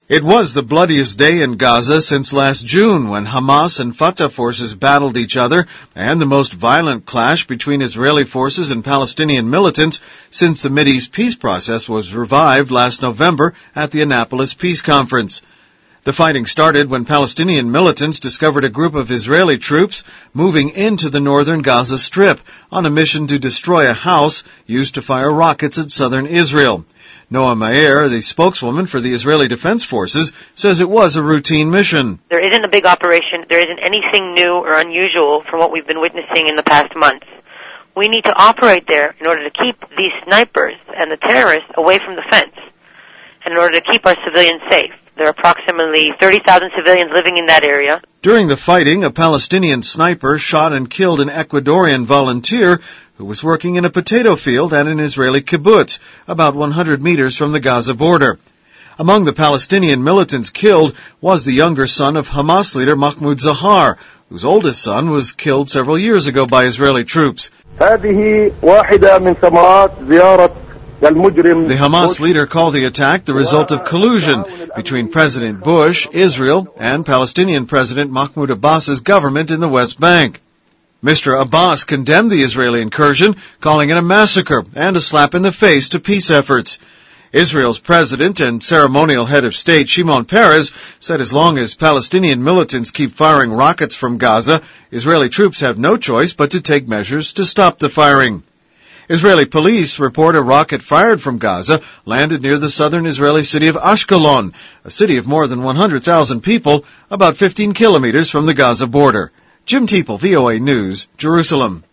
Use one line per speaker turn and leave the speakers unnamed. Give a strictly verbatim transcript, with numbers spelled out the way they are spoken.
It was the bloodiest day in Gaza since last June, when Hamas and Fatah forces battled each other, and the most violent clash between Israeli forces and Palestinian militants since the Mideast peace process was revived last November at the Annapolis Peace Conference. The fighting started when Palestinian militants discovered a group of Israeli troops moving into the northern Gaza Strip on a mission to destroy a house used to fire rockets at southern Israel. Noah Mayer, the spokeswoman for the Israeli Defense Forces, says it was a routine mission.
There isn't a big operation. There isn't anything new or unusual from what we've been witnessing in the past months. We need to operate there in order to keep these snipers and the terrorists away from the fence, and in order to keep our civilians safe. There are approximately thirty thousand civilians living in that area.
During the fighting, a Palestinian sniper shot and killed an Ecuadorian volunteer who was working in a potato field at an Israeli kibbutz, about one hundred meters from the Gaza border. Among the Palestinian militants killed was the younger son of Hamas leader Mahmoud Zahar, whose oldest son was killed several years ago by Israeli troops. The Hamas leader called the attack the result of collusion between President Bush, Israel, and Palestinian President Mahmoud Abbas's government in the West Bank. Mister Abbas condemned the Israeli incursion, calling it a massacre and a slap in the face to peace efforts. Israel's president and ceremonial head of state, Shimon Peres, said as long as Palestinian militants keep firing rockets from Gaza, Israeli troops have no choice but to take measures to stop the firing. Israeli police report a rocket fired from Gaza landed near the southern Israeli city of Ashkelon, a city of more than one hundred thousand people, about fifteen kilometers from the Gaza border. Jim Teeple, V O A News, Jerusalem.